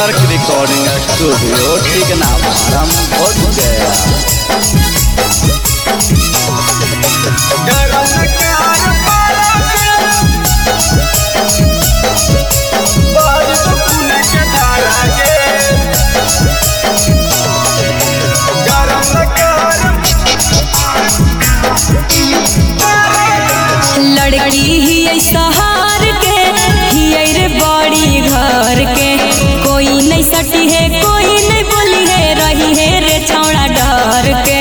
स्वर्ग recording studio ठीक नाम हो गया। लड़की ही सहार के ही रे बड़ी घर के, कोई नहीं सटी है कोई नहीं बोली है, रही है रे छौड़ा डर के।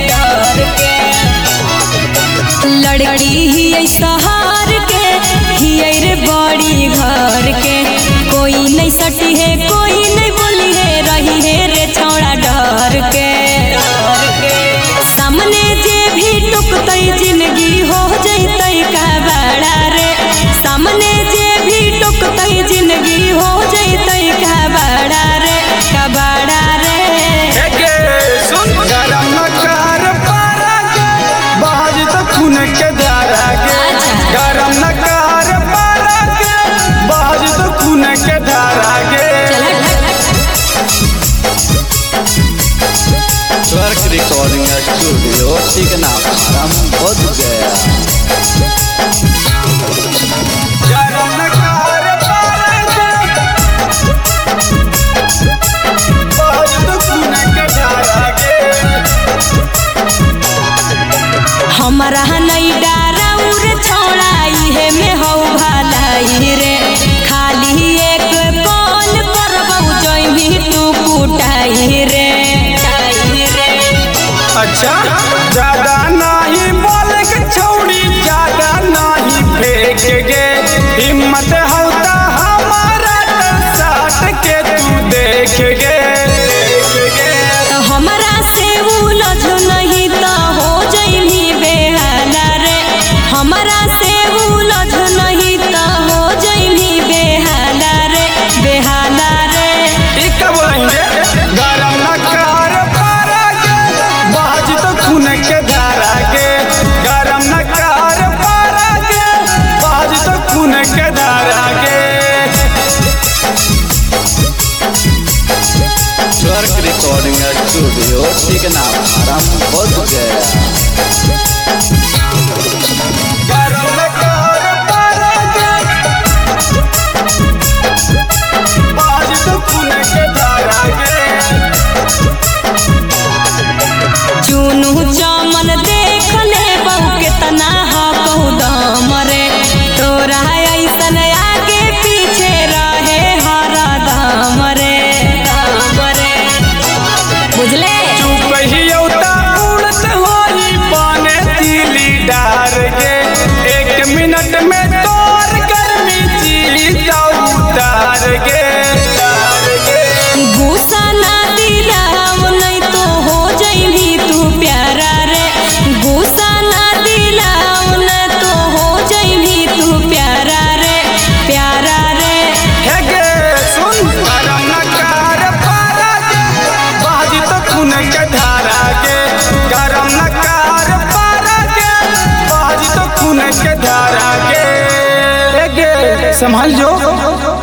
लड़की ही सहार के ही रे बड़ी घर के, कोई नहीं सटी है कोई नहीं बोली है, रही है रे छौड़ा डर के। सामने जे भी टुकतई जिंदगी हो जैतई का बड़ा रे, सामने जे भी टुकतई जिंदगी हो जैतई का बड़ा रे, का बड़ा रे। सुन गरम नकार पारा के बाज तो खून के धारा के, गरम नकार पारा के बाज तो खून के धारा के। स्वर्ग रिकॉर्डिंग स्टूडियो ठीक नाम हो गया। गरम नकार पारा के बाज तो खून के धारा के। हमारा नहीं डारा उरे छौड़ाई है में हो भलाई रे, खाली एक कॉल करबौ जइमी तू कुटाई रे। अच्छा ज्यादा नहीं बोल के छौड़ी, ज्यादा नहीं फेंक गे, हिम्मत होता हमारा साथ के तू देख गे। हमरा से उलझ नहीं तो हो जइमी बेहाला रे, हमरा से उलझ नहीं तो हो जइमी बेहाला रे, बेहाला रे। ठीक बोलेंगे गरम नकार पारा के बाज तो खून के धारा के, गरम नकार पारा के बाज तो खून के धारा के। स्वर्ग रिकॉर्डिंग स्टूडियो ठीक नाम हो गया। गरम नकार पारा के बाज तो खून के धारा के। चुनू चमन देख ले बहु केतना कहू दम रे, तोरा ऐसन आगे पीछे रहे हरदम रे, बुझले। चुप ही औता उड़त होई पाने तीली डार के, एक मिनट में तोर गर्मी चीता उतार के। गुस्सा ना दिलाव नहीं तो हो जइमी तू प्यारा रे, गुस्सा ना दिलाव नहीं तो हो जइमी तू प्यारा रे, प्यारा रे। हे गे सुन गरम नकार पारा के बाज तो खून के धारा के, गरम नकार पारा के बाज तो खून के धारा के। हे गे संभल जो।